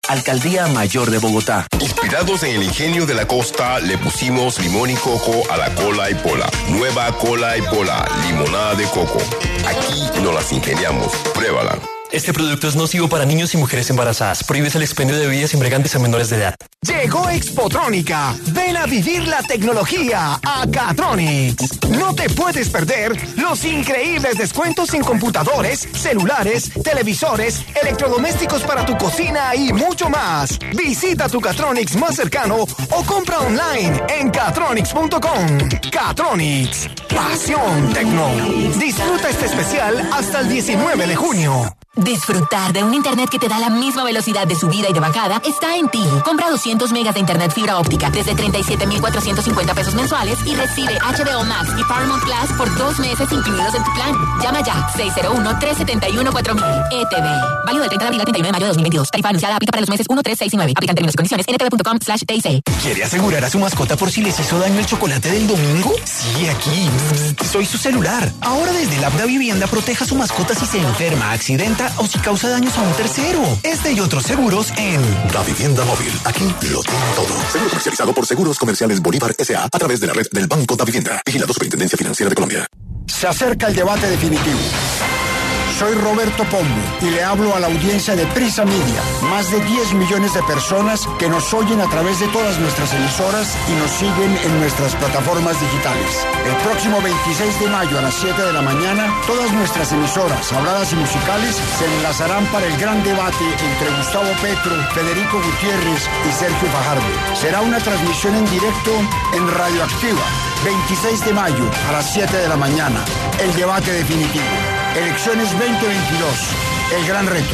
Alcaldía Mayor de Bogotá. Inspirados en el ingenio de la costa, le pusimos limón y coco a la cola y pola. Nueva cola y pola, limonada de coco. Aquí nos las ingeniamos. Pruébala. Este producto es nocivo para niños y mujeres embarazadas. Prohíbes el expendio de bebidas embriagantes a menores de edad. Llegó Expotrónica. Ven a vivir la tecnología a Catronics. No te puedes perder los increíbles descuentos en computadores, celulares, televisores, electrodomésticos para tu cocina y mucho más. Visita tu Catronics más cercano o compra online en catronics.com. Catronics. Pasión Tecno. Disfruta este especial hasta el 19 de junio. Disfrutar de un internet que te da la misma velocidad de subida y de bajada está en Tigo. Compra 200 megas de internet fibra óptica desde 37,450 pesos mensuales y recibe HBO Max y Paramount Plus por 2 meses incluidos en tu plan. Llama ya 601-371-4000. ETV. Válido del 30 de abril al 31 de mayo de 2022. Tarifa anunciada aplica para los meses 1, 3, 6 y 9. Aplican términos y condiciones. ntv.com/TIC. ¿Quiere asegurar a su mascota por si les hizo daño el chocolate del domingo? Sí, aquí. Soy su celular. Ahora desde la Vivienda proteja a su mascota si se enferma, accidenta o si causa daños a un tercero. Este y otros seguros en La Vivienda Móvil. Aquí lo tiene todo. Seguro comercializado por Seguros Comerciales Bolívar S.A. a través de la red del Banco Da Vivienda. Vigilado Superintendencia Financiera de Colombia. Se acerca el debate definitivo. Soy Roberto Pombo y le hablo a la audiencia de Prisa Media. Más de 10 millones de personas que nos oyen a través de todas nuestras emisoras y nos siguen en nuestras plataformas digitales. El próximo 26 de mayo a las 7 de la mañana, todas nuestras emisoras, habladas y musicales, se enlazarán para el gran debate entre Gustavo Petro, Federico Gutiérrez y Sergio Fajardo. Será una transmisión en directo en Radioactiva, 26 de mayo a las 7 de la mañana. El debate definitivo. Elecciones 2022, el gran reto.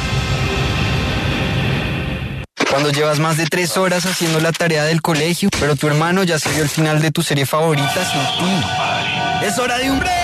Cuando llevas más de 3 horas haciendo la tarea del colegio, pero tu hermano ya se vio el final de tu serie favorita sin ti. ¡Es hora de un break!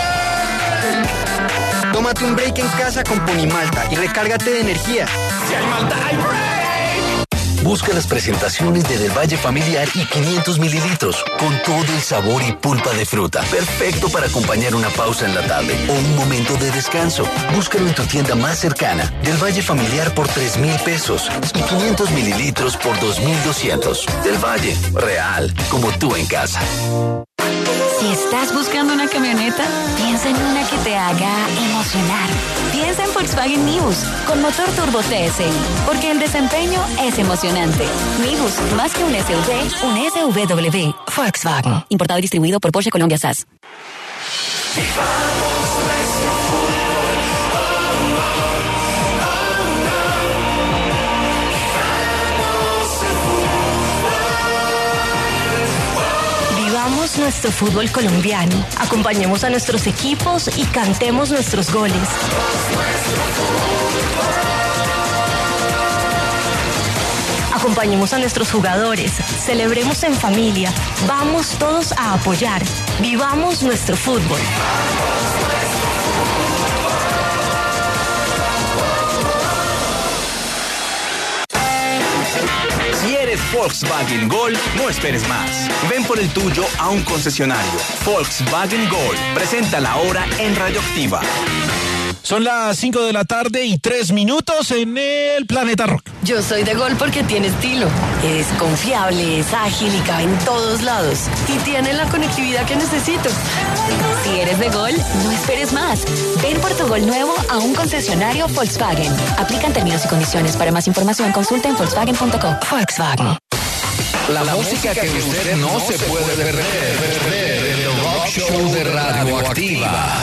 Tómate un break en casa con Ponimalta y recárgate de energía. Si hay malta, hay break. Busca las presentaciones de Del Valle Familiar y 500 mililitros, con todo el sabor y pulpa de fruta. Perfecto para acompañar una pausa en la tarde o un momento de descanso. Búscalo en tu tienda más cercana. Del Valle Familiar por 3,000 pesos y 500 mililitros por 2,200. Del Valle, real, como tú en casa. Si estás buscando una camioneta, piensa en una que te haga emocionar. Piensa en Volkswagen Nivus, con motor turbo TSI, porque el desempeño es emocionante. Nivus, más que un SUV, un SUVW. Volkswagen, importado y distribuido por Porsche Colombia SAS. Vivamos nuestro fútbol colombiano, acompañemos a nuestros equipos y cantemos nuestros goles. Acompañemos a nuestros jugadores, celebremos en familia, vamos todos a apoyar, vivamos nuestro fútbol. Si eres Volkswagen Gol, no esperes más. Ven por el tuyo a un concesionario. Volkswagen Gol presenta la hora en Radioactiva. Son las 5 de la tarde y 3 minutos en el Planeta Rock. Yo soy de Gol porque tiene estilo. Es confiable, es ágil y cabe en todos lados. Y tiene la conectividad que necesito. Si eres de Gol, no esperes más. Ven por tu Gol nuevo a un concesionario Volkswagen. Aplican términos y condiciones. Para más información, consulta en Volkswagen.com. Volkswagen. La música que usted no se puede perder. El Rock Show de Radioactiva.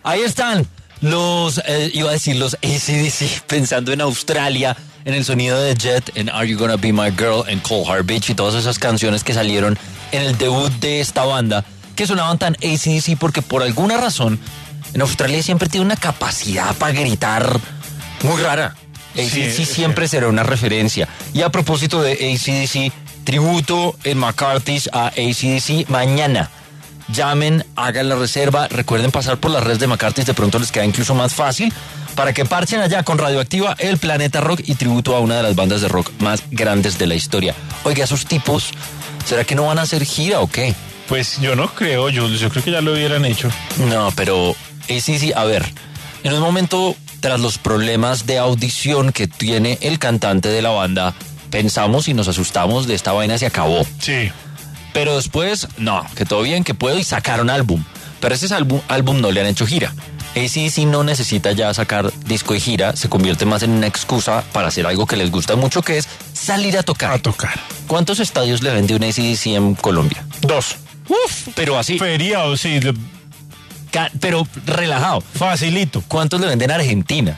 Ahí están los, iba a decir los AC/DC, pensando en Australia, en el sonido de Jet, en Are You Gonna Be My Girl, en Cold Heart Beach y todas esas canciones que salieron en el debut de esta banda, que sonaban tan AC/DC porque por alguna razón en Australia siempre tiene una capacidad para gritar muy rara. AC/DC siempre será una referencia. Y a propósito de AC/DC, tributo en McCarthy's a AC/DC mañana. Llamen, hagan la reserva, recuerden pasar por las redes de McCarthy's, de pronto les queda incluso más fácil, para que parchen allá con Radioactiva, El Planeta Rock y tributo a una de las bandas de rock más grandes de la historia. Oiga, esos tipos, ¿será que no van a hacer gira o qué? Pues yo no creo, Jules, yo creo que ya lo hubieran hecho. No, pero AC/DC, a ver, en un momento, tras los problemas de audición que tiene el cantante de la banda, pensamos y nos asustamos de esta vaina, se acabó. Sí. Pero después, no, que todo bien, que puedo, y sacaron álbum. Pero ese álbum no le han hecho gira. AC/DC no necesita ya sacar disco y gira, se convierte más en una excusa para hacer algo que les gusta mucho, que es salir a tocar. ¿Cuántos estadios le vende un AC/DC en Colombia? 2. Uf, pero así. Feriado, sí. Pero relajado. Facilito. ¿Cuántos le venden a Argentina?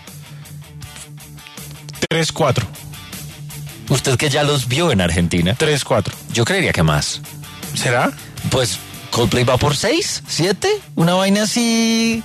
3, 4. ¿Usted que ya los vio en Argentina? 3, 4. Yo creería que más. ¿Será? Pues Coldplay va por 6, 7. Una vaina así.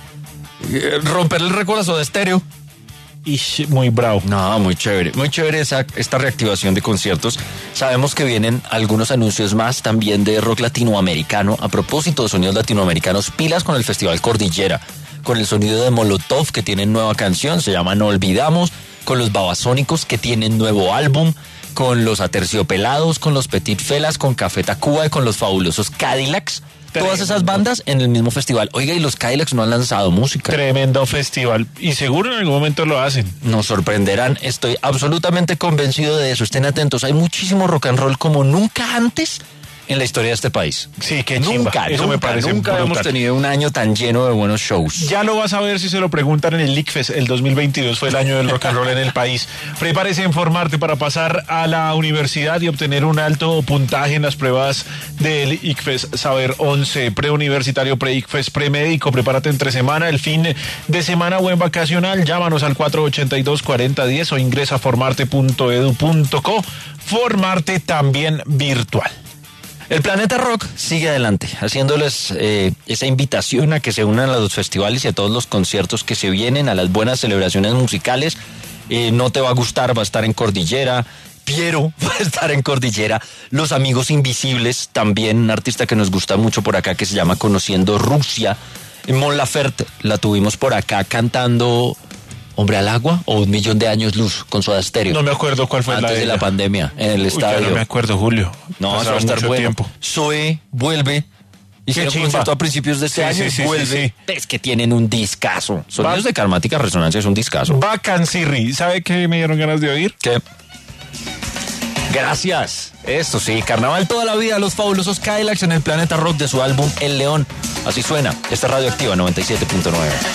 Romper el récord de estéreo. Y muy bravo. No, muy chévere. Muy chévere esta reactivación de conciertos. Sabemos que vienen algunos anuncios más también de rock latinoamericano. A propósito de sonidos latinoamericanos, pilas con el Festival Cordillera, con el sonido de Molotov, que tienen nueva canción, se llama No Olvidamos, con los Babasónicos, que tienen nuevo álbum, con los Aterciopelados, con los Petit Felas, con Café Tacuba y con los fabulosos Cadillacs. Todas esas bandas en el mismo festival. Oiga, y los Cadillacs no han lanzado música. Tremendo festival. Y seguro en algún momento lo hacen. Nos sorprenderán. Estoy absolutamente convencido de eso. Estén atentos. Hay muchísimo rock and roll como nunca antes en la historia de este país. Sí, qué chimba. Eso me parece Nunca brutal. hemos tenido un año tan lleno de buenos shows. Ya lo vas a ver si se lo preguntan en el ICFES. El 2022 fue el año del rock and roll en el país. Prepárese a informarte para pasar a la universidad y obtener un alto puntaje en las pruebas del ICFES Saber 11, preuniversitario, pre-ICFES, premédico. Prepárate entre semana, el fin de semana o en vacacional. Llámanos al 482-4010 o ingresa a formarte.edu.co. Formarte también virtual. El Planeta Rock sigue adelante, haciéndoles esa invitación a que se unan a los festivales y a todos los conciertos que se vienen, a las buenas celebraciones musicales. No te va a gustar, va a estar en Cordillera. Piero va a estar en Cordillera. Los Amigos Invisibles, también un artista que nos gusta mucho por acá, que se llama Conociendo Rusia. Mon Laferte la tuvimos por acá cantando Hombre al Agua o Un Millón de Años Luz con Soda Stereo. No me acuerdo cuál fue antes de la pandemia en el estadio. No me acuerdo, Julio. No, eso va a estar bueno. Tiempo. Zoe vuelve. Hicieron un concierto a principios de este año. Vuelve. Sí. Es que tienen un discazo. Sonidos de Karmática Resonancia es un discazo. Vacancirri. ¿Sabe qué me dieron ganas de oír? ¿Qué? Gracias. Esto sí, Carnaval toda la vida, los fabulosos Cadillacs en el Planeta Rock de su álbum El León. Así suena. Esta es Radioactiva 97.9.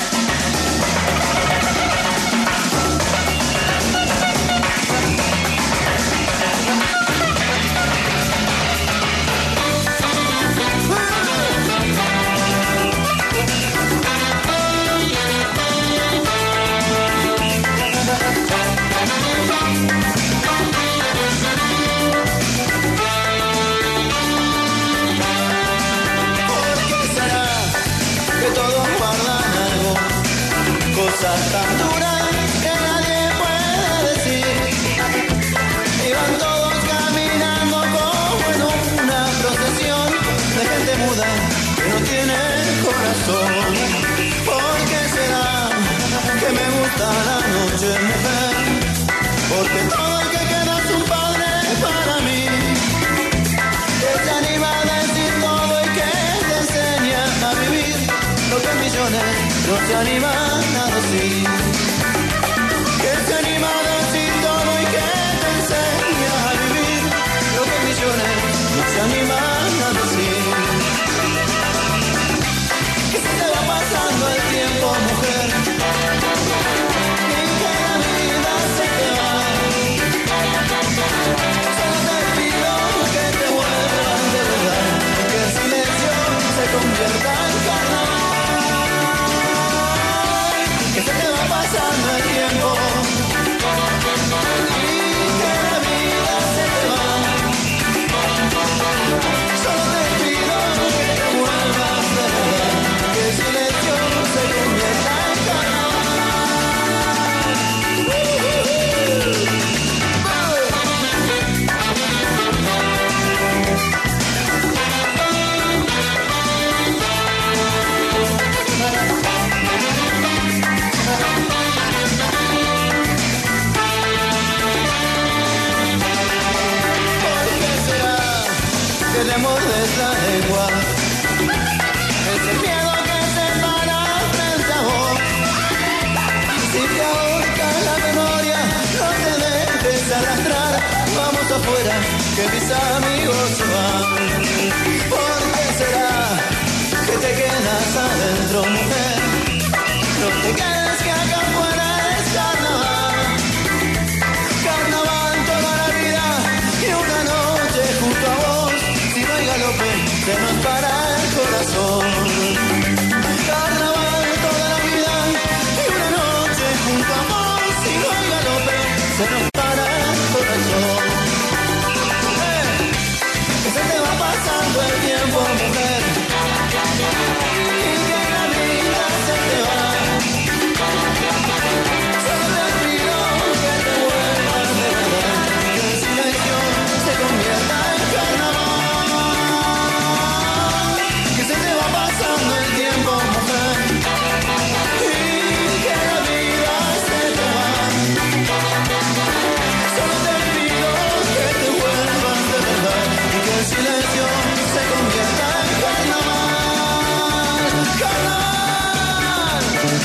Tan duras que nadie puede decir. Iban todos caminando como en una procesión de gente muda que no tiene corazón. ¿Por qué será que me gusta la noche, mujer? Porque todo el que queda es un padre para mí, que se anima a decir todo y que te enseña a vivir lo que millones no se animan a decir. Que se anima a decir todo y que te enseña a vivir lo que millones no se animan a decir. Que se te va pasando el tiempo, mujer, y que la vida se te va. Solo te pido que te vuelvas de verdad, que el silencio se convierta en carnaval. afuera que mis amigos se van. ¿Por qué será que te quedas adentro, mujer? No te quedes que acá afuera es carnaval. Carnaval toda la vida y una noche junto a vos. Si no hay galope, se nos para el corazón. Carnaval toda la vida y una noche junto a vos. Si no hay galope, se nos para el corazón. Que se te va pasando el tiempo, mujer. Y que la vida se te va. Solo te pido que te vuelvas de verdad. Que el silencio se convierta en carnaval. Que se te va pasando el tiempo, mujer. Y que la vida se te va. Solo te pido que te vuelvas de verdad. Y que el silencio se convierta en carnaval. Carnaval.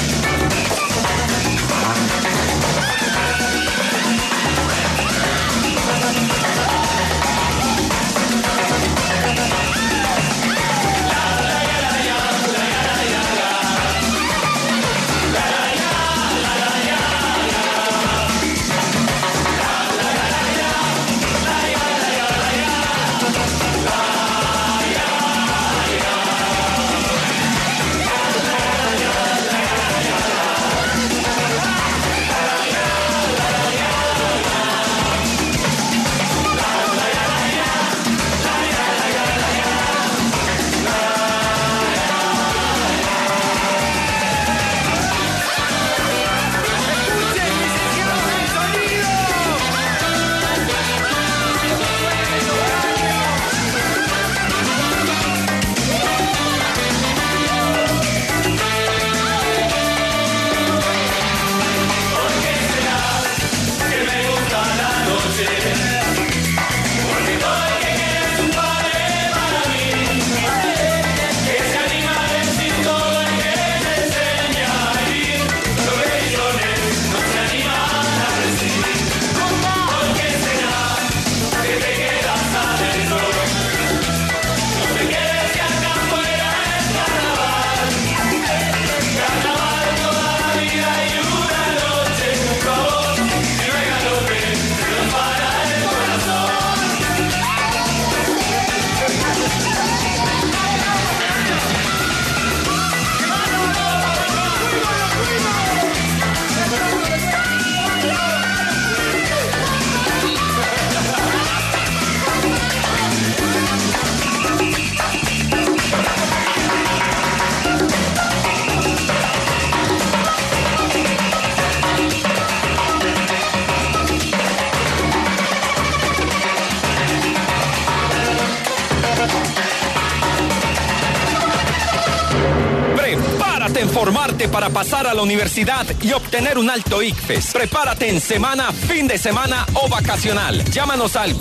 Prepárate en formarte para pasar a la universidad y obtener un alto ICFES. Prepárate en semana, fin de semana o vacacional. Llámanos al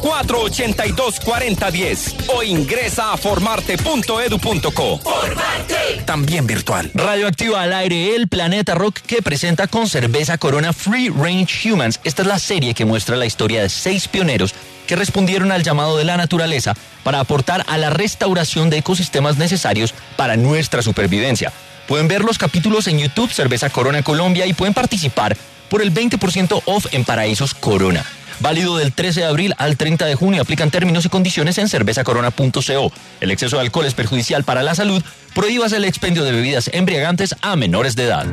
482-4010 o ingresa a formarte.edu.co. ¡Formarte! También virtual. Radioactiva al aire, el Planeta Rock, que presenta con cerveza Corona Free Range Humans. Esta es la serie que muestra la historia de 6 pioneros que respondieron al llamado de la naturaleza para aportar a la restauración de ecosistemas necesarios para nuestra supervivencia. Pueden ver los capítulos en YouTube, Cerveza Corona Colombia, y pueden participar por el 20% off en Paraísos Corona. Válido del 13 de abril al 30 de junio. Aplican términos y condiciones en cervezacorona.co. El exceso de alcohol es perjudicial para la salud. Prohíbas el expendio de bebidas embriagantes a menores de edad.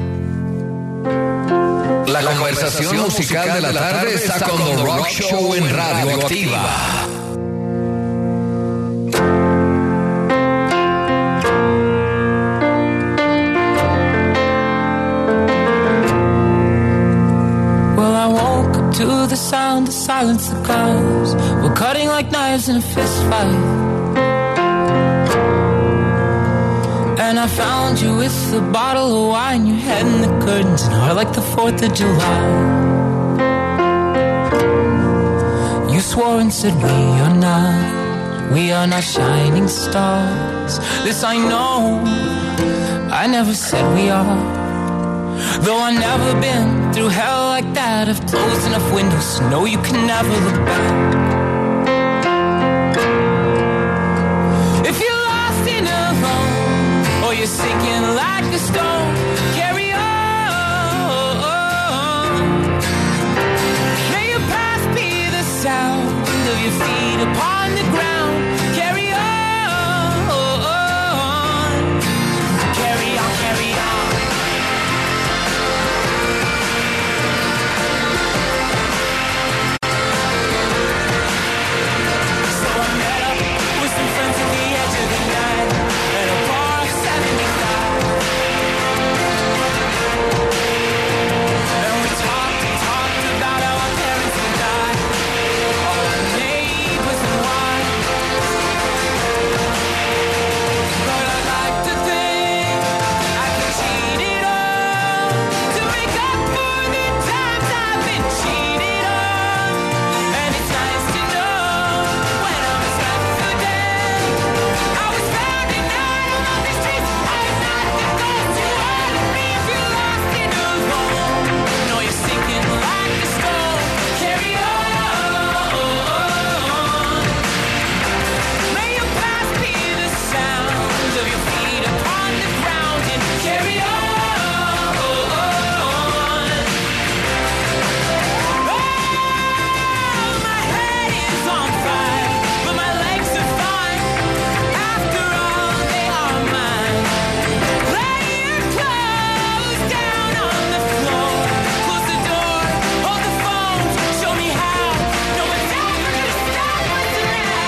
La conversación musical de la tarde está con The Rock Show en Radioactiva. Well, I woke up to the sound of silence. The cars were cutting like knives in a fist fight. And I found you with a bottle of wine, your head in the curtains, and heart like the 4th of July. You swore and said we are not shining stars. This I know, I never said we are. Though I've never been through hell like that, I've closed enough windows to know you can never look back. you're sinking like a stone. Carry on. May your past be the sound of your feet upon the ground. Carry on. Carry on, carry on. So I met up with some friends at the edge of the night at a bar of 75. And we talked about how our parents would die, all our neighbors and why. But I like to think I can cheat it all to make up for the times I've been cheated on. And it's nice to know when I was left for dead, I was found and out on the streets. I'm not the ghost you want to be if you're lost and alone. No, you're sinking like a stone. Carry on. May your past be the sound of your feet upon the ground and carry on. My head is on fire, but my legs are fine. After all, they are mine. Lay your clothes down on the floor. Close the door, hold the phone. Show me how. No one's ever gonna stop us now.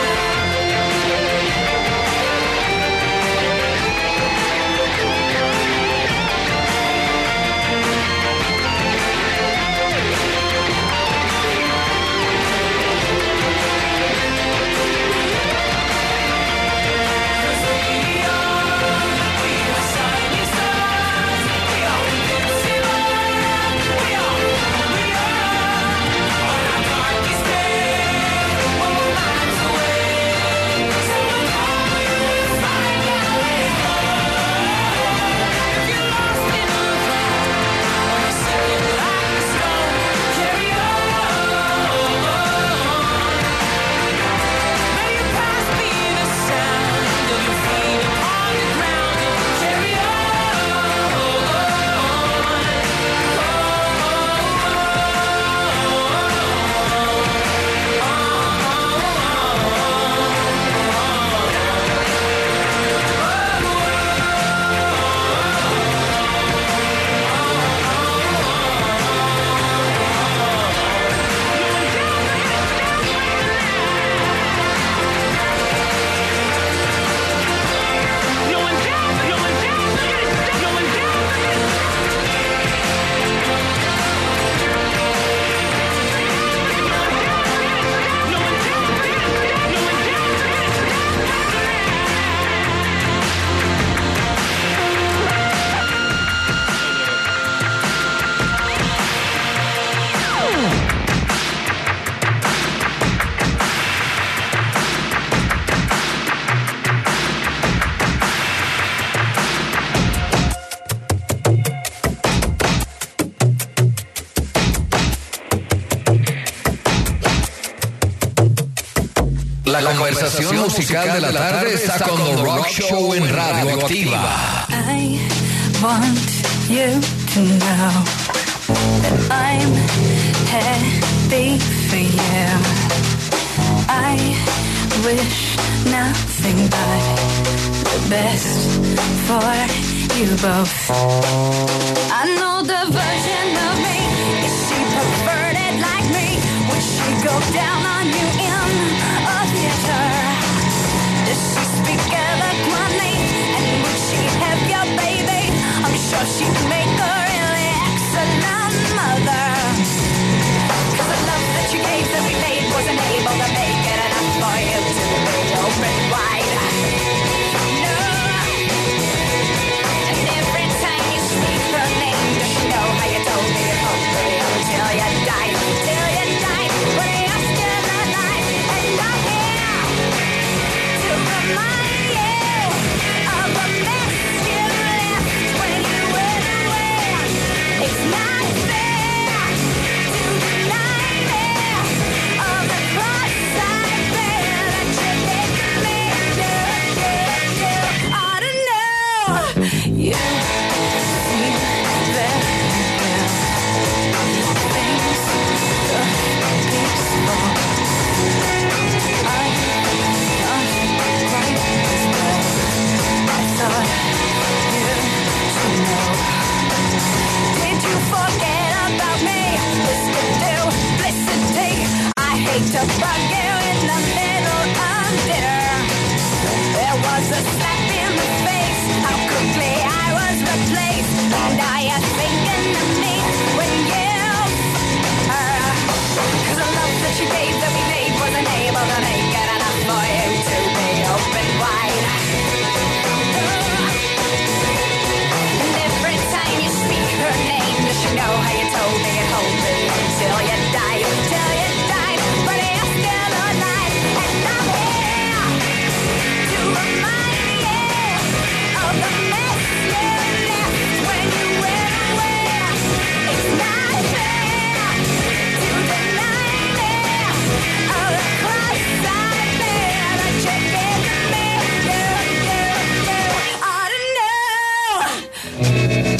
La conversación musical de la tarde está con The Rock Show en Radio Activa. I want you to know that I'm happy for you. I wish nothing but the best for you both. I know the version of me, is she perverted like me? Would she go down on you in a theater? Does she speak eloquently? And would she have your baby? I'm sure she'd make a really excellent mother. 'Cause the love that you gave that we made wasn't able to make it enough for you to be open wide. No. And every time you speak her name, does she know how you told me you'd hope to be until you died? Till you died when you're still alive. And I'm here to remind you of a mess you left when you went away. hate to bug you in the middle of dinner. There was a slap in the face, how quickly I was replaced. Now you're thinking of me when you cause the love that you gave that we made wasn't able to make it enough for you to be open wide. And every time you speak her name, does she know how you told me you'd hold me until you died, till you died, but you're still alive, and I'm here to remind you of the mess you left when you went away. It's not fair to deny me of the cross I bear that you gave to me. You ought to know.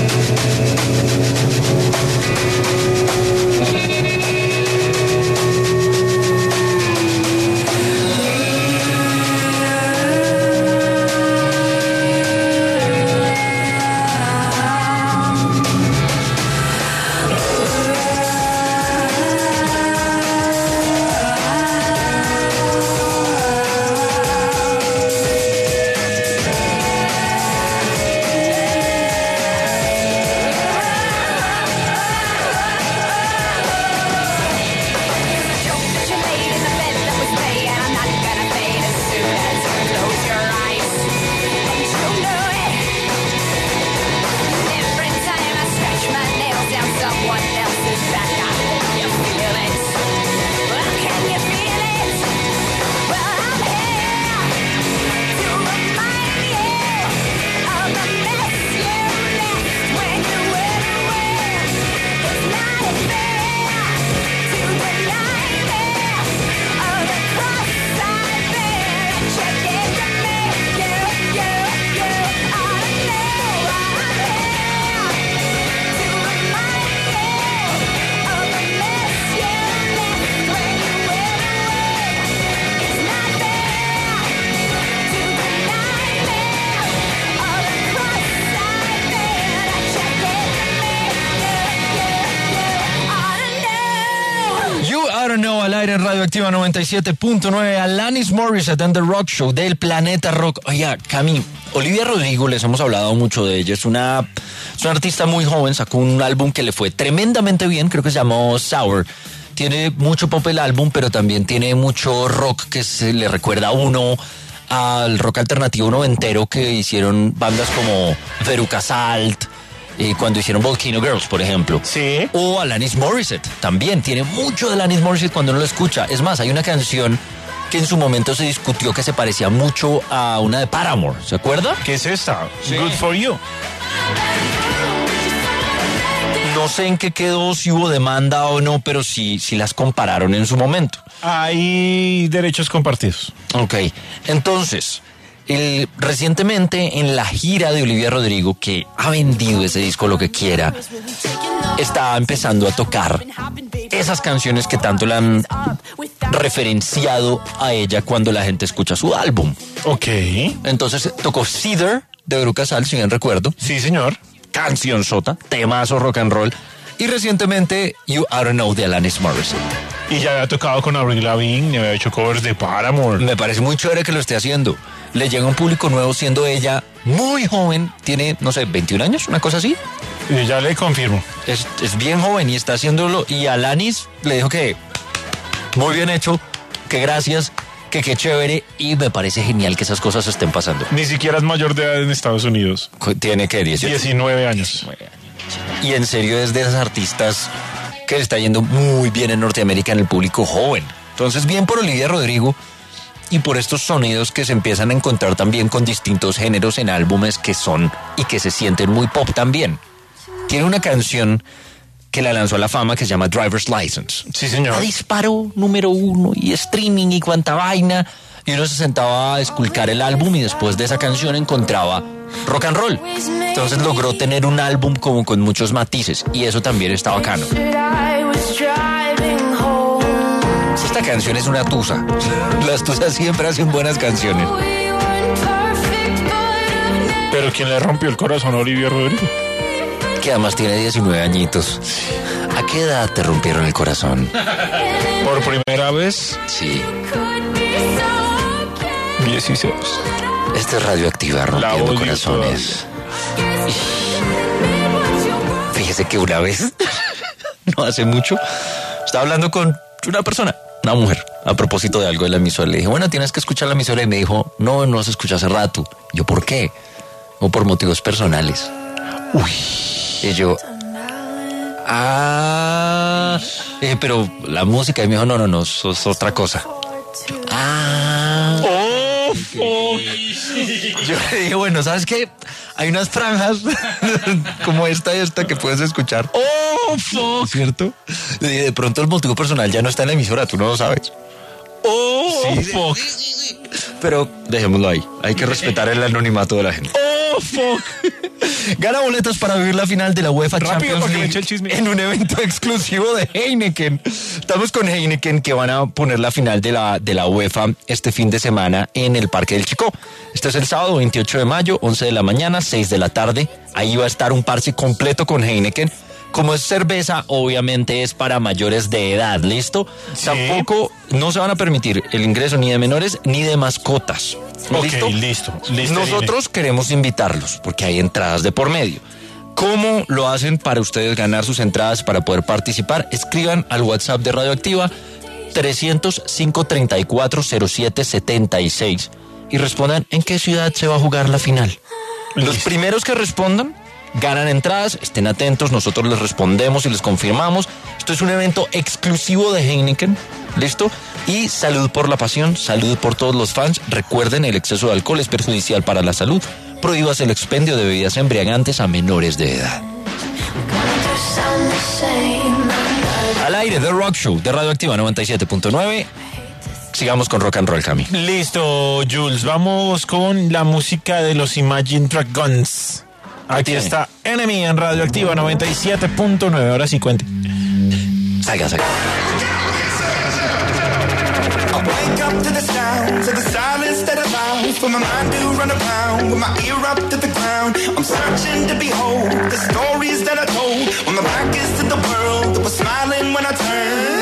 Al aire en Radioactiva 97.9, Alanis Morissette and The Rock Show del Planeta Rock. Oiga, Cami, Olivia Rodrigo, les hemos hablado mucho de ella, es una artista muy joven, sacó un álbum que le fue tremendamente bien, creo que se llamó Sour. Tiene mucho pop el álbum, pero también tiene mucho rock que se le recuerda a uno al rock alternativo noventero que hicieron bandas como Veruca Salt, cuando hicieron Volcano Girls, por ejemplo. Sí. O Alanis Morissette, también tiene mucho de Alanis Morissette cuando uno lo escucha. Es más, hay una canción que en su momento se discutió que se parecía mucho a una de Paramore, ¿se acuerda? ¿Qué es esta? Sí. Good for You. No sé en qué quedó, si hubo demanda o no, pero sí las compararon en su momento. Hay derechos compartidos. Ok, entonces, recientemente en la gira de Olivia Rodrigo, que ha vendido ese disco lo que quiera, está empezando a tocar esas canciones que tanto la han referenciado a ella cuando la gente escucha su álbum. Ok. Entonces tocó Cedar de Veruca Salt, si bien recuerdo. Sí, señor. Canción sota, temazo rock and roll. Y recientemente You Oughta Know de Alanis Morissette. Y ya había tocado con Avril Lavigne, ya había hecho covers de Paramore. Me parece muy chévere que lo esté haciendo. Le llega un público nuevo siendo ella muy joven, tiene, no sé, 21 años, una cosa así. Y ya le confirmo. Es bien joven y está haciéndolo. Y Alanis le dijo que muy bien hecho, que gracias, que qué chévere. Y me parece genial que esas cosas estén pasando. Ni siquiera es mayor de edad en Estados Unidos. Tiene que 19 años. Y en serio es de esas artistas que le está yendo muy bien en Norteamérica en el público joven. Entonces, bien por Olivia Rodrigo y por estos sonidos que se empiezan a encontrar también con distintos géneros en álbumes que son y que se sienten muy pop también. Tiene una canción que la lanzó a la fama que se llama Driver's License. Sí, señor. La disparó número 1 y streaming y cuanta vaina. Y uno se sentaba a esculcar el álbum y después de esa canción encontraba rock and roll. Entonces logró tener un álbum como con muchos matices y eso también está bacano. Esta canción es una tusa. Las tusas siempre hacen buenas canciones. Pero ¿quién le rompió el corazón a Olivia Rodrigo? Que además tiene 19 añitos. ¿A qué edad te rompieron el corazón? ¿Por primera vez? Sí. 16. Esta es Radioactiva, rompiendo corazones. Fíjese que una vez, no hace mucho, estaba hablando con una persona, una mujer, a propósito de algo de la emisora. Le dije, bueno, tienes que escuchar la emisora. Y me dijo, no se escucha hace rato. Yo, ¿por qué? O por motivos personales. Uy. Y yo, pero la música. Y me dijo, no, eso es otra cosa. Yo le dije, bueno, ¿sabes qué? Hay unas franjas como esta y esta que puedes escuchar. ¿Cierto? Le dije, de pronto el motivo personal ya no está en la emisora, tú no lo sabes. Fuck. Pero dejémoslo ahí. Hay que respetar el anonimato de la gente. Fuck. Gana boletos para vivir la final de la UEFA Champions League en un evento exclusivo de Heineken. Estamos con Heineken, que van a poner la final de la UEFA este fin de semana en el Parque del Chicó. Este es el sábado 28 de mayo, 11 de la mañana, 6 de la tarde. Ahí va a estar un parche completo con Heineken. Como es cerveza, obviamente es para mayores de edad, ¿listo? Sí. Tampoco no se van a permitir el ingreso ni de menores ni de mascotas. ¿Listo? Listo. Nosotros queremos invitarlos porque hay entradas de por medio. ¿Cómo lo hacen para ustedes ganar sus entradas para poder participar? Escriban al WhatsApp de Radioactiva 300-534-0776 y respondan en qué ciudad se va a jugar la final. Los primeros que respondan ganan entradas, estén atentos, nosotros les respondemos y les confirmamos. Esto es un evento exclusivo de Heineken, ¿listo? Y salud por la pasión, salud por todos los fans. Recuerden, el exceso de alcohol es perjudicial para la salud. Prohíbas el expendio de bebidas embriagantes a menores de edad. Al aire, The Rock Show de Radioactiva 97.9. Sigamos con rock and roll, Cami. Listo, Jules, vamos con la música de los Imagine Dragons. Aquí está Enemy en Radioactiva 97.9. Ahora sí, cuente. Salga. I wake up to the sounds of the silence that allows for my mind to run around with my ear up to the ground. I'm searching to behold the stories that I told when my back is to the world that was smiling when I turned.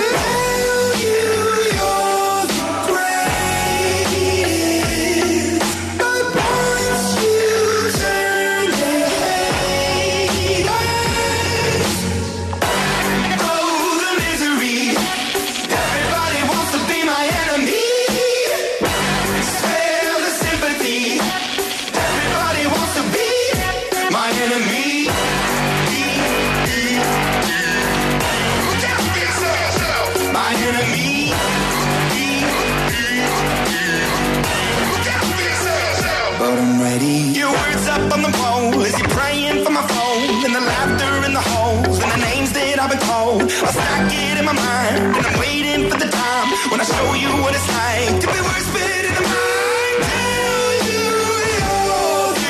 Your words up on the pole as you're praying for my phone, and the laughter in the holes and the names that I've been called. I stack it in my mind and I'm waiting for the time when I show you what it's like to be worse fit in the mind. Tell you you're the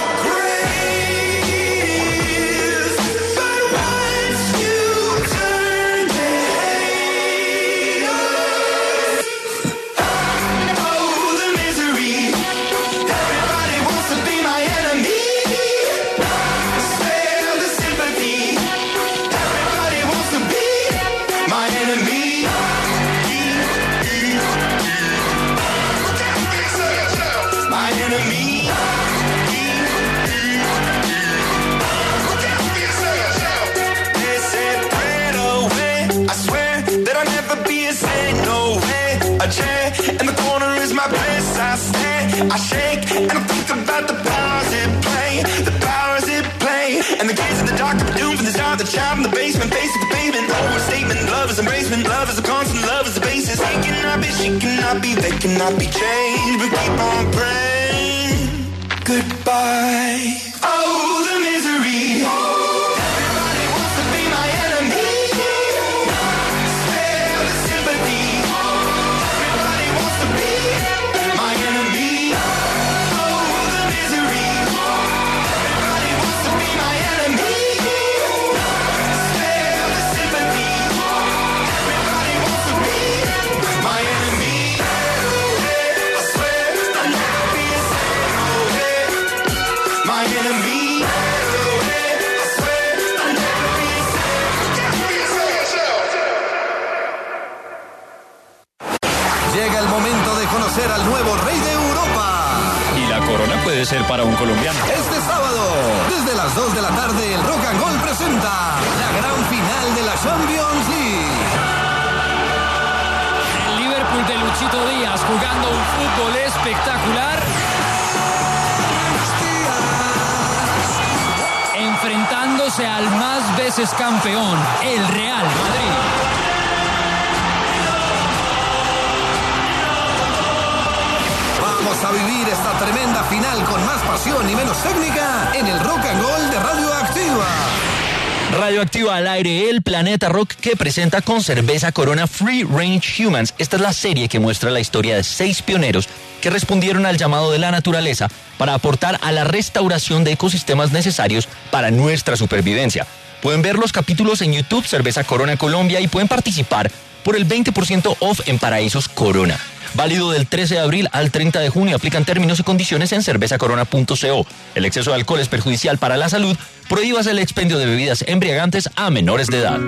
greatest, but once you turn to hate us, oh the misery. Everybody wants to be my enemy. Spare the sympathy. Everybody wants to be my enemy. My enemy. They said thread away. I swear that I'll never be a saint. No way. A chair in the corner is my place. I stay, I shake, and I think about the powers it play. The powers it play. And the kids in the dark are doomed from the start. The child in the basement, face at the pavement. Overstatement, love is embracement. Love is a constant, love is the basis. He cannot be, she cannot be, they cannot be changed. But keep on praying. Goodbye. Oh, the misery. Everybody wants to be my enemy. Spare the sympathy. Everybody wants to be my enemy. Oh, the misery. Everybody wants to be my enemy. Spare the sympathy. Everybody wants to be my enemy. I swear I'll never be a saint. My enemy. Llega el momento de conocer al nuevo rey de Europa. Y la corona puede ser para un colombiano. Este sábado, desde las 2 de la tarde, el Rock and Roll presenta la gran final de la Champions League. El Liverpool de Luchito Díaz jugando un fútbol espectacular. Enfrentándose al más veces campeón, el Real Madrid. Vamos a vivir esta tremenda final con más pasión y menos técnica en el Rock and Roll de Radioactiva. Radioactiva al aire, el Planeta Rock que presenta con cerveza Corona Free Range Humans. Esta es la serie que muestra la historia de 6 pioneros que respondieron al llamado de la naturaleza para aportar a la restauración de ecosistemas necesarios para nuestra supervivencia. Pueden ver los capítulos en YouTube, Cerveza Corona Colombia, y pueden participar por el 20% off en Paraísos Corona. Válido del 13 de abril al 30 de junio. Aplican términos y condiciones en cervezacorona.co. El exceso de alcohol es perjudicial para la salud. Prohíbas el expendio de bebidas embriagantes a menores de edad.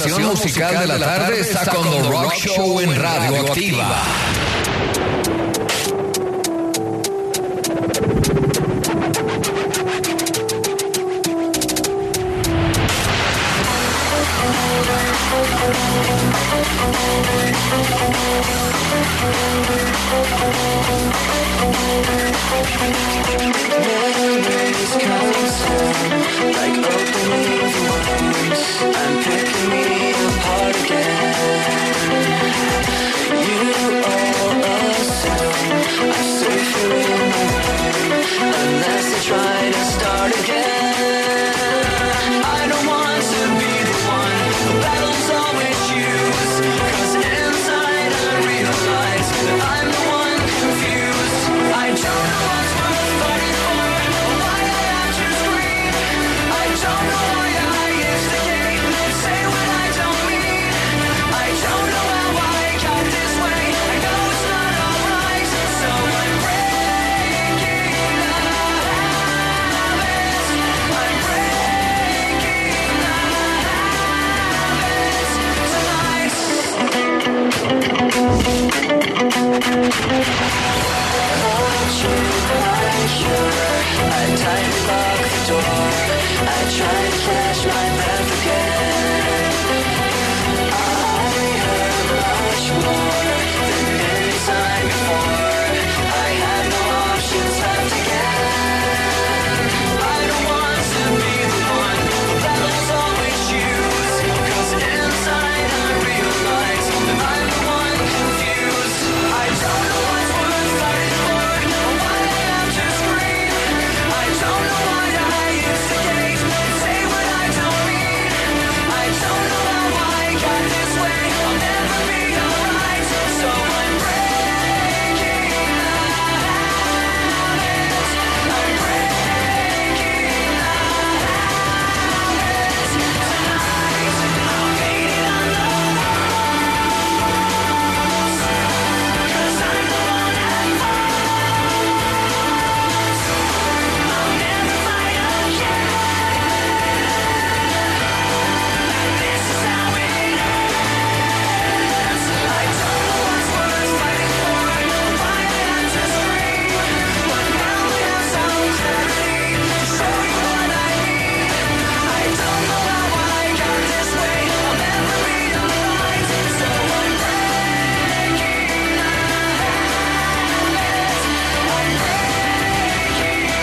estación musical de la tarde está con The Rock Show en Radioactiva. Memories come soon, like opening wounds, unpicking me apart again. You all assume I'm safer in my room, unless I try to start again. I don't want to be the one the battles always choose, 'cause inside I realize that I'm the one confused. I don't know what's worth fighting for, or why I have to scream. I don't know why I instigate and say what I don't mean. I don't know how I got this way. I know it's not alright, so I'm breaking the habits. I'm breaking the habits tonight. I tightly lock the door. I try to catch my breath again. I heard much more than any time before. I had no options left again. I don't want to be the one the battles always choose, 'cause inside I realize that I'm the one confused. I don't know what's worth fighting for, or why I have to scream. I don't know why I instigate and say what I don't mean. I don't know how I got this way. I'll never be alright, so I'm breaking the habits. I'm breaking the habits tonight. I'm painting on the walls, 'cause I'm the one at fault. I'll never fight again. This is how it ends. I don't know what's worth fighting for, or why I have to scream. But now I have some clarity to show you what I mean. I don't know how I got this way. I'll never be alright, so I'm breaking the habits. I'm breaking the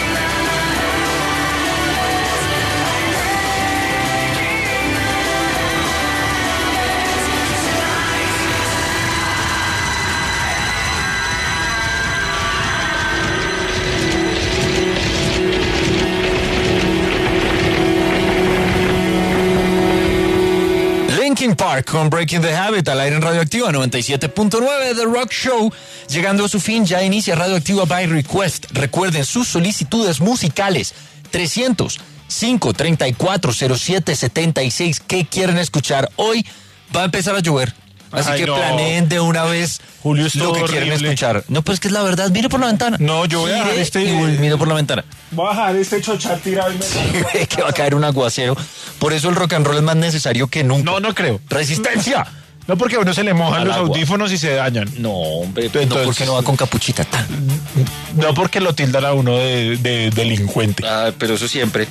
Linkin Park con Breaking the Habit al aire en Radioactiva 97.9 The Rock Show. Llegando a su fin, ya inicia Radioactiva by Request. Recuerden sus solicitudes musicales 300-534-0776. ¿Qué quieren escuchar? Hoy va a empezar a llover. Así Ay, que no. planeen de una vez Julio, es lo todo que quieren horrible. escuchar. No, pues que es la verdad. Mire por la ventana. No, yo voy a dejar Gire y mire por la ventana. Voy a dejar este chochar tirado y me... Que va a caer un aguacero. Por eso el rock and roll es más necesario que nunca. No, no creo. ¡Resistencia! No, porque a uno se le mojan Al los agua. audífonos y se dañan. No, hombre, Entonces, no, porque no va con capuchita. Tan. No, porque lo tildan a uno de delincuente. Ah, pero eso siempre.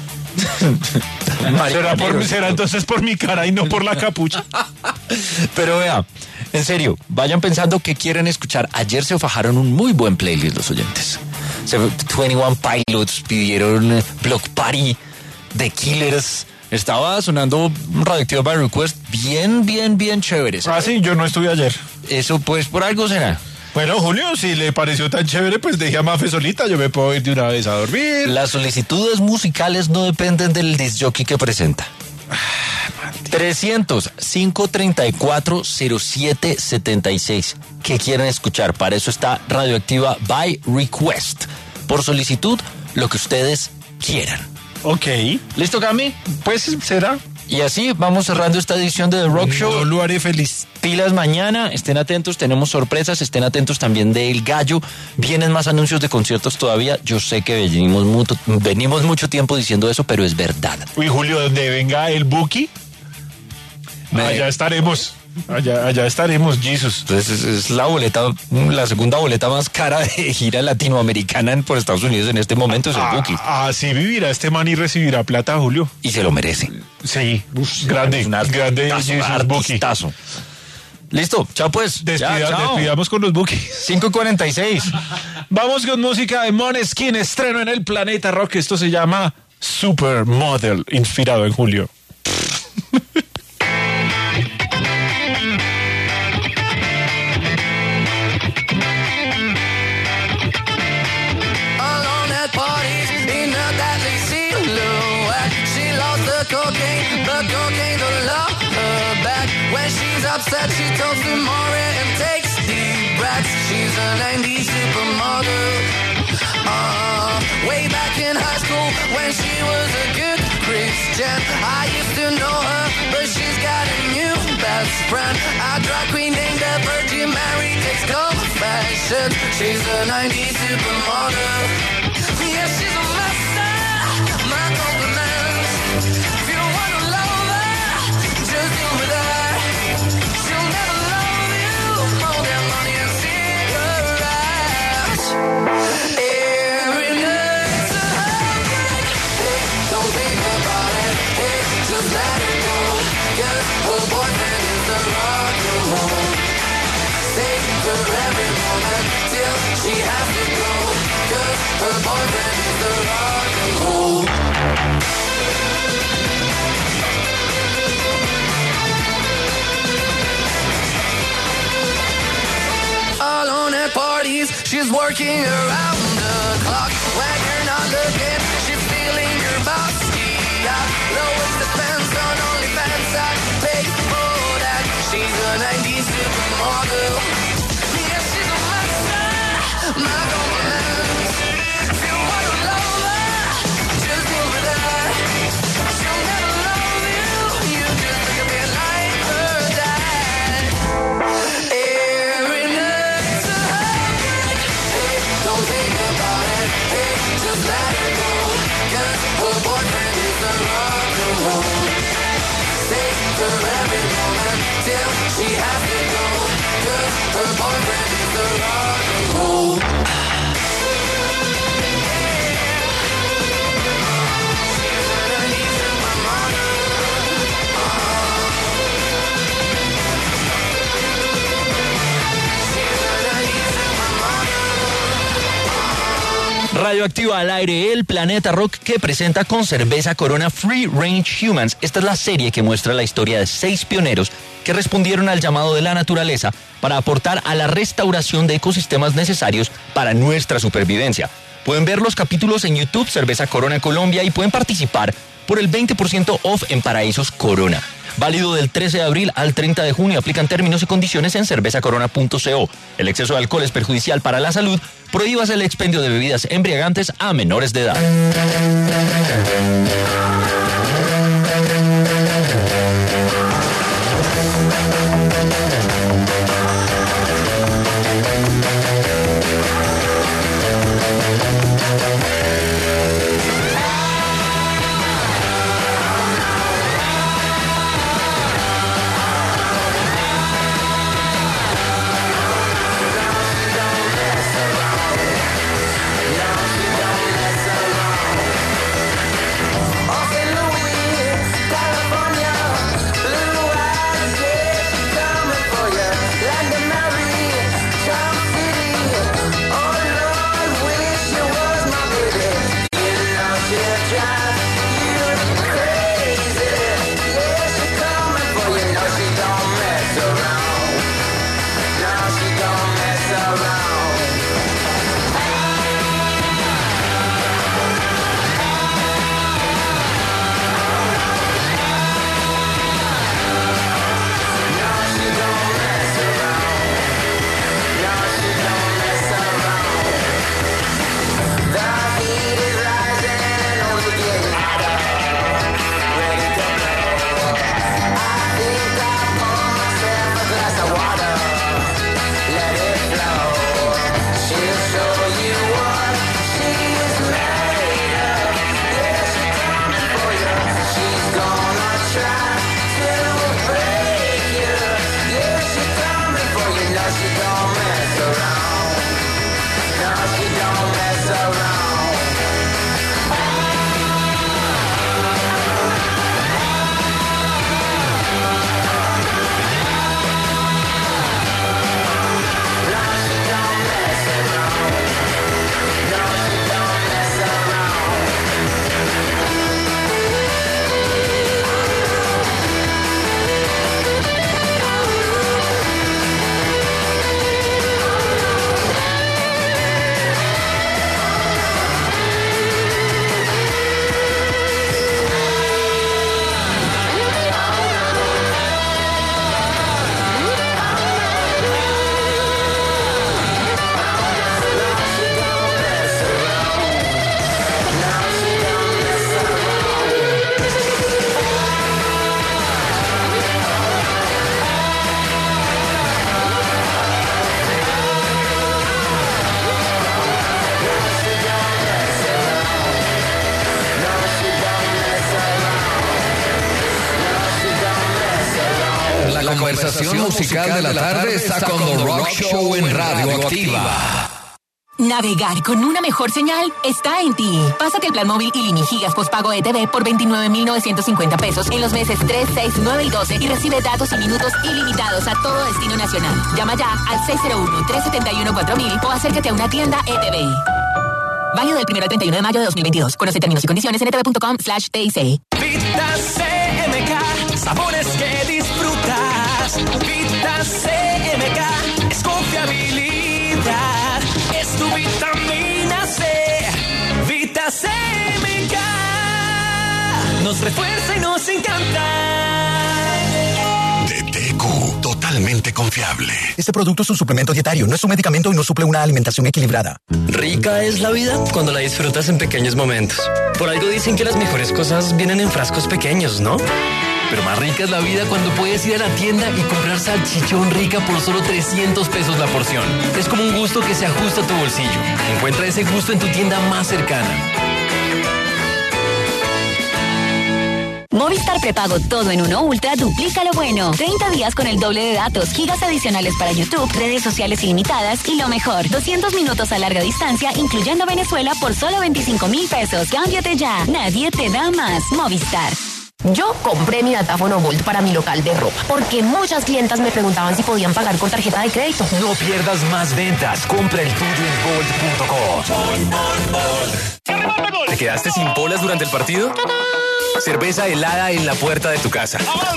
¿Será entonces por mi cara y no por la capucha? Pero vea, en serio, vayan pensando qué quieren escuchar. Ayer se fajaron un muy buen playlist los oyentes. 21 Pilots pidieron Block Party, The Killers. Estaba sonando Radioactiva by Request bien chéveres. Ah, sí, yo no estuve ayer. Eso pues por algo será. Bueno, Julio, si le pareció tan chévere, pues deje a Mafe solita, yo me puedo ir de una vez a dormir. Las solicitudes musicales no dependen del disc jockey que presenta. 300-534-0776. ¿Qué quieren escuchar? Para eso está Radioactiva by Request. Por solicitud, lo que ustedes quieran. Ok. ¿Listo, Cami? Pues será. Y así vamos cerrando esta edición de The Rock Show. No lo haré feliz. Pilas mañana, estén atentos, tenemos sorpresas, estén atentos también del Gallo. Vienen más anuncios de conciertos todavía. Yo sé que venimos mucho tiempo diciendo eso, pero es verdad. Uy, Julio, donde venga el Buki. Allá estaremos. Allá estaremos, Jesus. Entonces es la segunda boleta más cara de gira latinoamericana por Estados Unidos en este momento, es el Buki. Así vivirá este man y recibirá plata, Julio. Y se lo merece. Sí, grande Jesus Buki. Listo, chao pues. Despidamos con los Buki. 5:46. Vamos con música de Måneskin, estreno en el Planeta Rock. Esto se llama Supermodel, inspirado en Julio. Upset, she talks to Maury and takes deep breaths. She's a 90s supermodel. Way back in high school when she was a good Christian, I used to know her, but she's got a new best friend. A drag queen named the Virgin Mary takes confession. She's a 90s supermodel. Yeah, she's a master. My compliments. If you wanna love her, just deal with her. She has to go, 'cause her boyfriend is the rock and roll. Alone at parties, she's working around the clock. When you're not looking, she's feeling your bossy. Lowest defense on OnlyFans, I pay for that. She's a 90s supermodel. My compliments. If you wanna love her, just deal with her. She'll never love you. You just look a bit like her dad. Every night's a heartbreak. Hey, don't think about it. Hey, just let it go. 'Cause her boyfriend is the rock and roll. Save her every moment till she has to go. 'Cause her boyfriend is the rock and roll. Radioactiva al aire, el Planeta Rock, que presenta con cerveza Corona Free Range Humans. Esta es la serie que muestra la historia de 6 pioneros que respondieron al llamado de la naturaleza para aportar a la restauración de ecosistemas necesarios para nuestra supervivencia. Pueden ver los capítulos en YouTube, Cerveza Corona Colombia, y pueden participar por el 20% off en Paraísos Corona. Válido del 13 de abril al 30 de junio. Aplican términos y condiciones en cervezacorona.co. El exceso de alcohol es perjudicial para la salud. Prohíbase el expendio de bebidas embriagantes a menores de edad. Oh, conversación musical de la tarde está con The Rock Show en Radio Activa. Navegar con una mejor señal está en ti. Pásate el plan móvil ilimi gigas postpago ETV por 29,950 pesos en los meses 3, 6, 9 y 12 y recibe datos y minutos ilimitados a todo destino nacional. Llama ya al 601-371-4000 o acércate a una tienda ETV. Válido del 1 al 31 de mayo de 2022. Conoce términos y condiciones en etv.com/TIC. Vita CMK, sabores que disfrutas. Vita CMK es confiabilidad, es tu vitamina C. Vita CMK nos refuerza y nos encanta. De TQ, totalmente confiable. Este producto es un suplemento dietario, no es un medicamento y no suple una alimentación equilibrada. Rica es la vida cuando la disfrutas en pequeños momentos. Por algo dicen que las mejores cosas vienen en frascos pequeños, ¿no? Pero más rica es la vida cuando puedes ir a la tienda y comprar salchichón Rica por solo 300 pesos la porción. Es como un gusto que se ajusta a tu bolsillo. Encuentra ese gusto en tu tienda más cercana. Movistar Prepago Todo en Uno Ultra duplica lo bueno. 30 días con el doble de datos, gigas adicionales para YouTube, redes sociales ilimitadas y lo mejor, 200 minutos a larga distancia, incluyendo Venezuela por solo 25,000 pesos. Cámbiate ya. Nadie te da más. Movistar. Yo compré mi datáfono Volt para mi local de ropa, porque muchas clientas me preguntaban si podían pagar con tarjeta de crédito. No pierdas más ventas. Compra el tuyo en Volt.com. ¿Te quedaste sin bolas durante el partido? Cerveza helada en la puerta de tu casa.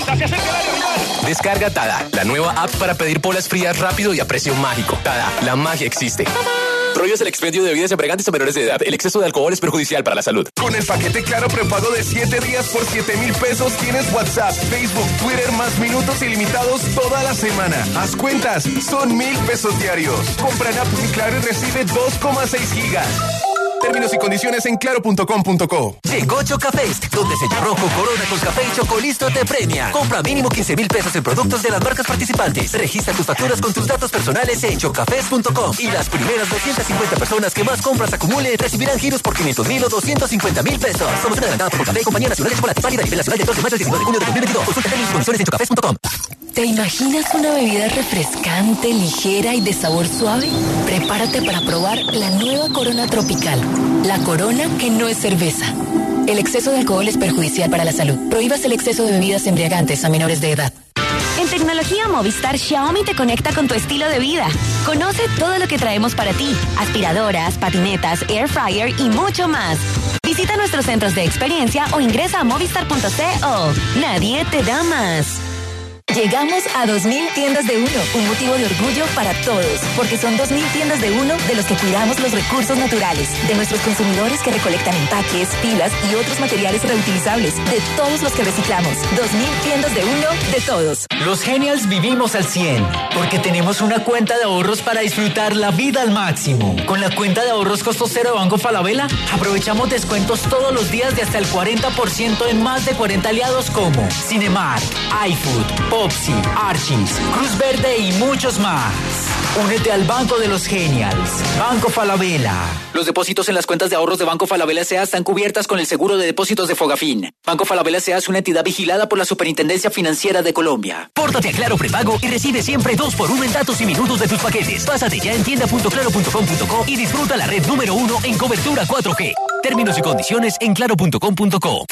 Descarga Tada, la nueva app para pedir polas frías rápido y a precio mágico. Tada, la magia existe. Prohíbes el expendio de bebidas embriagantes a menores de edad. El exceso de alcohol es perjudicial para la salud. Con el paquete Claro prepago de 7 días por 7,000 pesos tienes WhatsApp, Facebook, Twitter más minutos ilimitados toda la semana. Haz cuentas, son 1,000 pesos diarios. Compra en App Mi Claro y recibe 2,6 gigas. Términos y condiciones en claro.com.co. Llegó Chocafest, donde Sello Rojo, Corona con Café y Chocolisto te premia. Compra mínimo 15,000 pesos en productos de las marcas participantes. Registra tus facturas con tus datos personales en chocafest.com. Y las primeras 250 personas que más compras acumulen recibirán giros por 500,000 o 250,000 pesos. Somos una adelantada por Café, Compañía Nacional de Chocolate, válida a nivel nacional del 2 de mayo al 19 de junio de 2022. Consulta términos y condiciones en chocafest.com. ¿Te imaginas una bebida refrescante, ligera y de sabor suave? Prepárate para probar la nueva Corona Tropical. La Corona que no es cerveza. El exceso de alcohol es perjudicial para la salud. Prohíbas el exceso de bebidas embriagantes a menores de edad. En tecnología Movistar, Xiaomi te conecta con tu estilo de vida. Conoce todo lo que traemos para ti. Aspiradoras, patinetas, air fryer y mucho más. Visita nuestros centros de experiencia o ingresa a movistar.co. Nadie te da más. Llegamos a 2,000 tiendas de Uno, un motivo de orgullo para todos, porque son 2,000 tiendas de Uno de los que cuidamos los recursos naturales, de nuestros consumidores que recolectan empaques, pilas y otros materiales reutilizables, de todos los que reciclamos. 2,000 tiendas de Uno de todos. Los Genials vivimos al 100, porque tenemos una cuenta de ahorros para disfrutar la vida al máximo. Con la cuenta de ahorros costo cero de Banco Falabella, aprovechamos descuentos todos los días de hasta el 40% en más de 40 aliados como Cinemark, iFood, Popsi, Archie's, Cruz Verde y muchos más. Únete al Banco de los Genials. Banco Falabella. Los depósitos en las cuentas de ahorros de Banco Falabella S.A. están cubiertas con el seguro de depósitos de Fogafín. Banco Falabella S.A. es una entidad vigilada por la Superintendencia Financiera de Colombia. Pórtate a Claro Prepago y recibe siempre 2x1 en datos y minutos de tus paquetes. Pásate ya en tienda.claro.com.co y disfruta la red número 1 en cobertura 4G. Términos y condiciones en claro.com.co.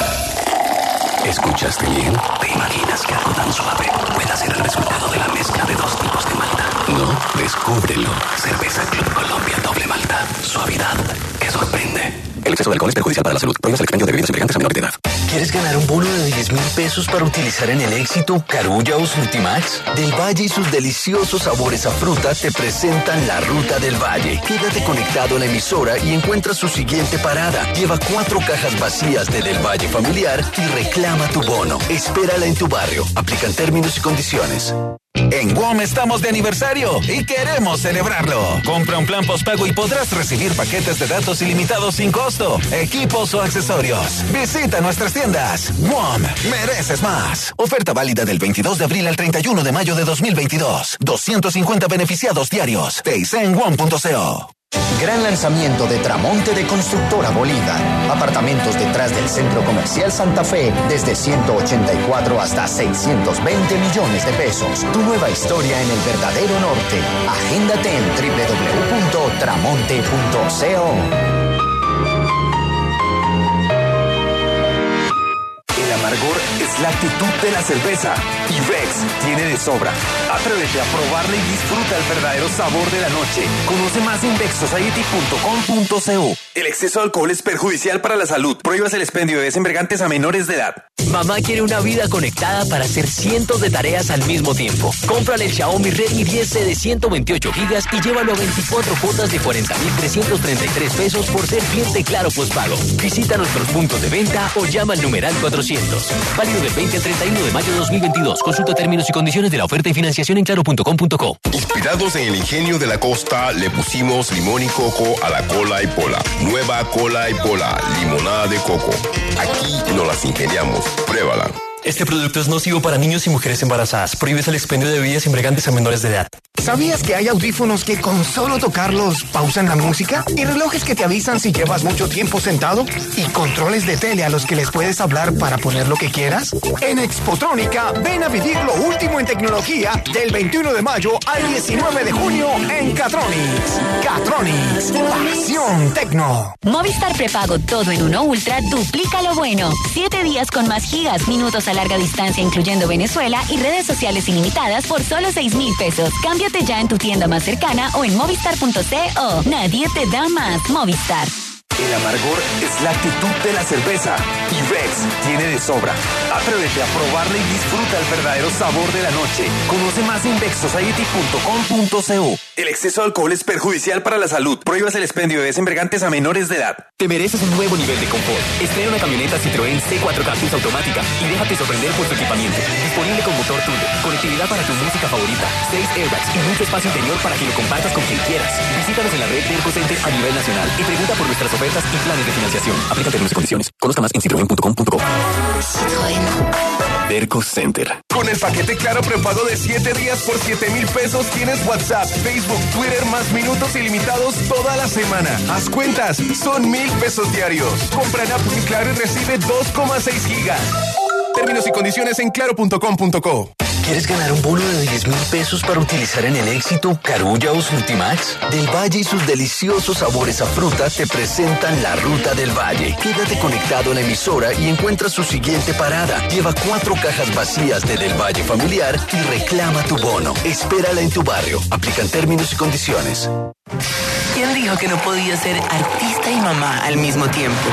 ¿Escuchaste bien? ¿Te imaginas que algo tan suave pueda ser el resultado de la mezcla de 2 tipos de malta? No, descúbrelo. Cerveza Club Colombia Doble Malta. Suavidad que sorprende. El exceso de alcohol es perjudicial para la salud. Prohíbas el expendio de bebidas embriagantes a menores de edad. ¿Quieres ganar un bono de 10,000 pesos para utilizar en el Éxito, Carulla o Surtimax? Del Valle y sus deliciosos sabores a fruta te presentan la Ruta del Valle. Quédate conectado a la emisora y encuentra su siguiente parada. Lleva 4 cajas vacías de Del Valle Familiar y reclama tu bono. Espérala en tu barrio. Aplican términos y condiciones. En WOM estamos de aniversario y queremos celebrarlo. Compra un plan postpago y podrás recibir paquetes de datos ilimitados sin costo, equipos o accesorios. Visita nuestras tiendas. WOM, mereces más. Oferta válida del 22 de abril al 31 de mayo de 2022. 250 beneficiados diarios. TIC en WOM.co. Gran lanzamiento de Tramonte de Constructora Bolívar. Apartamentos detrás del Centro Comercial Santa Fe desde 184 hasta 620 millones de pesos. Tu nueva historia en el verdadero norte. Agéndate en www.tramonte.co. El amargor es la actitud de la cerveza y Rex tiene de sobra. Atrévete a probarla y disfruta el verdadero sabor de la noche. Conoce más en vexsociety.com.co. El exceso de alcohol es perjudicial para la salud. Prohíbas el expendio de bebidas embriagantes a menores de edad. Mamá quiere una vida conectada para hacer cientos de tareas al mismo tiempo. Cómprale el Xiaomi Redmi 10C de 128 gigas y llévalo a 24 cuotas de 40,333 pesos por ser cliente Claro postpago. Visita nuestros puntos de venta o llama al numeral 400. Válido del 20 al 31 de mayo de 2022. Consulta términos y condiciones de la oferta y financiación en claro.com.co. Inspirados en el ingenio de la costa, le pusimos limón y coco a la cola y pola. Nueva cola y pola, limonada de coco. Aquí nos las ingeniamos. Pruébala. Este producto es nocivo para niños y mujeres embarazadas. Prohíbes el expendio de bebidas embriagantes a menores de edad. ¿Sabías que hay audífonos que con solo tocarlos pausan la música? ¿Y relojes que te avisan si llevas mucho tiempo sentado? ¿Y controles de tele a los que les puedes hablar para poner lo que quieras? En Expotrónica, ven a vivir lo último en tecnología del 21 de mayo al 19 de junio en Catronics. Catronics, pasión tecno. Movistar prepago todo en uno Ultra duplica lo bueno. 7 días con más gigas, minutos a larga distancia incluyendo Venezuela y redes sociales ilimitadas por solo 6,000 pesos. Cámbiate ya en tu tienda más cercana o en movistar.co. Nadie te da más. Movistar. El amargor es la actitud de la cerveza y Rex tiene de sobra. Atrévete a probarla y disfruta el verdadero sabor de la noche. Conoce más en vexsociety.com.co. El exceso de alcohol es perjudicial para la salud. Prohíbas el expendio de bebidas embriagantes a menores de edad. Te mereces un nuevo nivel de confort. Estrena una camioneta Citroën C4 Cactus automática y déjate sorprender por su equipamiento. Disponible con motor turbo, conectividad para tu música favorita, 6 airbags y mucho espacio interior para que lo compartas con quien quieras. Visítanos en la red Derco Center a nivel nacional y pregunta por nuestras ofertas y planes de financiación. Aplica términos y condiciones. Conozca más en citroen.com.co. Derco Center. Con el paquete Claro prepago de 7 días por 7,000 pesos tienes WhatsApp, Facebook, Twitter más minutos ilimitados toda la semana. Haz cuentas, son 1,000 pesos diarios. Compra en App Mi Claro y recibe 2,6 gigas. Términos y condiciones en claro.com.co. ¿Quieres ganar un bono de 10,000 pesos para utilizar en el Éxito, Carulla o Surtimax? Del Valle y sus deliciosos sabores a fruta te presentan la Ruta del Valle. Quédate conectado a la emisora y encuentra su siguiente parada. Lleva 4 cajas vacías de Del Valle Familiar y reclama tu bono. Espérala en tu barrio. Aplican términos y condiciones. ¿Quién dijo que no podía ser artista y mamá al mismo tiempo?